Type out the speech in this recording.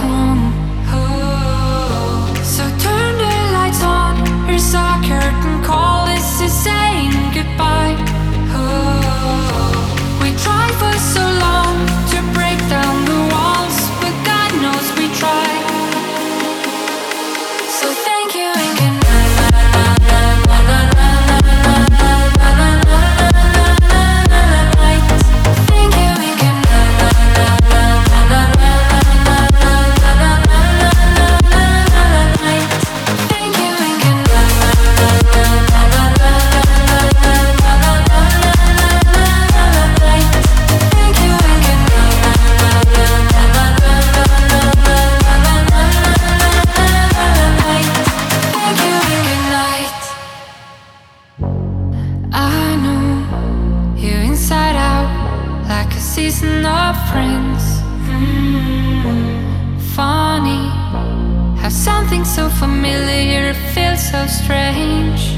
wrong. So turn the lights on. Here's our curtain call. This is saying goodbye. We tried for so long to break down the walls, but God knows we tried. So thank you and good season of friends. Funny how something so familiar feels so strange.